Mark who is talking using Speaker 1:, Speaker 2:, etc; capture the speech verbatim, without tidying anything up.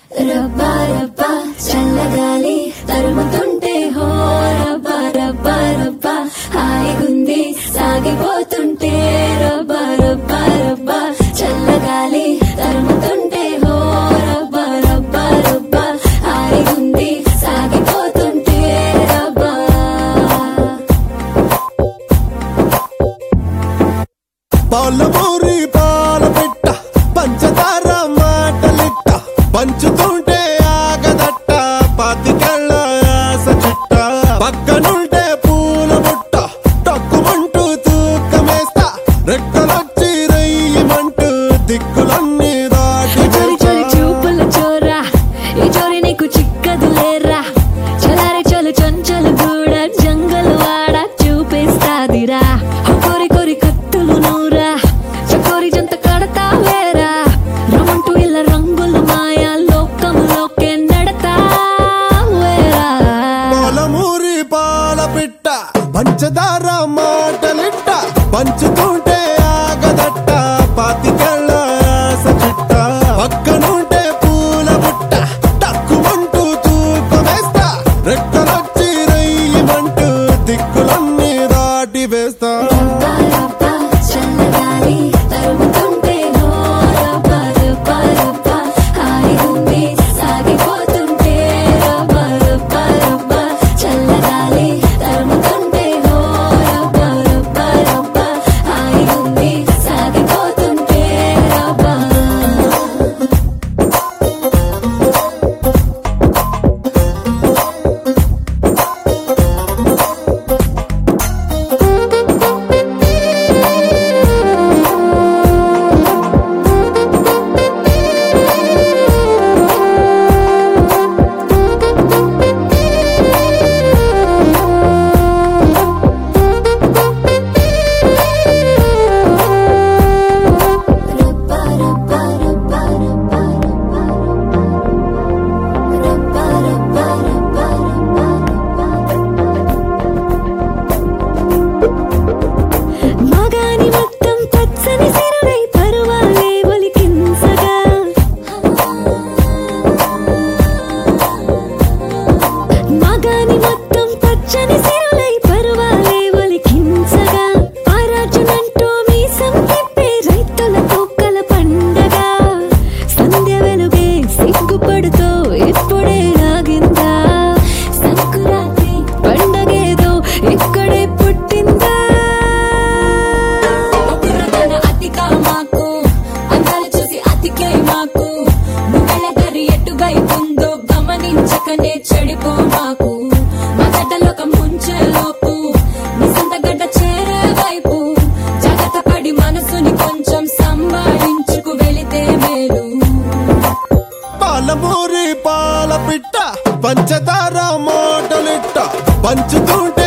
Speaker 1: రబ్బా రబ్బా చల్లగాలి తరుముతుంటే హో రబ్బా రబ్బా రబ్బా హాయిగుంది సాగిపోతుంటే రబ్బా రబ్బా రబ్బా చల్లగాలి తరుముతుంటే హో రబ్బా రబ్బా రబ్బా హాయిగుంది సాగిపోతుంటే రబ్బా.
Speaker 2: పాలమూరి పాల పెట్ట పంచదార మాటలిట్ట పంచుతుంటే ఆగదట్ట పాతికెళ్ళ ఆశ చిట్ట పక్కనుంటే పూల బుట్ట టక్కుమంటూ తూకమేస్తా రెక్కలొచ్చి రయ్యమంటూ దిక్కులన్నీ దాటి
Speaker 1: చోరి చోరి చూపుల చోరా ఈ చోరి నీకు చిక్కదు లేరా చలారి చలు చంచలు గూడ జంగలు వాడ చూపిస్తాదిరా కోరి కోరి కత్తులు నూరా చకోరి జంత కడతా వేరా రమంటూ ఇలా రంగుల మాయా లోకంలోకే నడతా వేరా.
Speaker 2: పాలమూరి పాల పిట్ట పంచదార మాటలిట్ట పంచుతుంటే ఆగదట్ట పాతికెళ్ళ ఆశ చిట్ట పక్కనుంటే పూల బుట్ట టక్కుమంటూ తూకమేస్తా రెక్కలొచ్చి రయ్యమంటూ దిక్కులన్నీ దాటి వేస్తా.
Speaker 1: రబ్బా రబ్బా చల్లగాలి తరుముతుంటే హో రబ్బా రబ్బా రబ్బా హాయిగుంది సాగిపోతుంటే రబ్బా రబ్బా రబ్బా చల్లగాలి తరుముతుంటే హో రబ్బా రబ్బా రబ్బా హాయిగుంది సాగిపోతుంటే రబ్బా. రబ్బా రబ్బా రబ్బా రబ్బా రబ్బా రబ్బా రబ్బా మగాని మొత్తం పచ్చని సిరులై పరువాలే ఒలికించగా మగాని మొత్తం పచ్చని సిరులై పరువాలే ఒలికించగా ఆరాజునంటూ మీసం తిప్పే రైతుల తోకల పండగ సంధ్య వెలుగే సిగ్గుపడుతో ఇప్పుడే ఆగిందా సంకురాత్రి పండగేదో ఇక్కడే పుట్టిందా. కుర్రదన అతిగా మాకు అందాలు చూసి అతికే మాకు నువ్వెళ్ళ గరి ఎటువైపుందో గమనించకనే చెడిపో మాకు మా గడ్డలోక ముంచే లోపు నిజంత గడ్డ చేరే వైపు జాగ్రత్త పడి మనసుని కొంచెం సంభాళించుకు వెళితే మేలు.
Speaker 2: పాలమూరి పాల పిట్ట పంచదార మాటలిట్ట పంచుతుంటే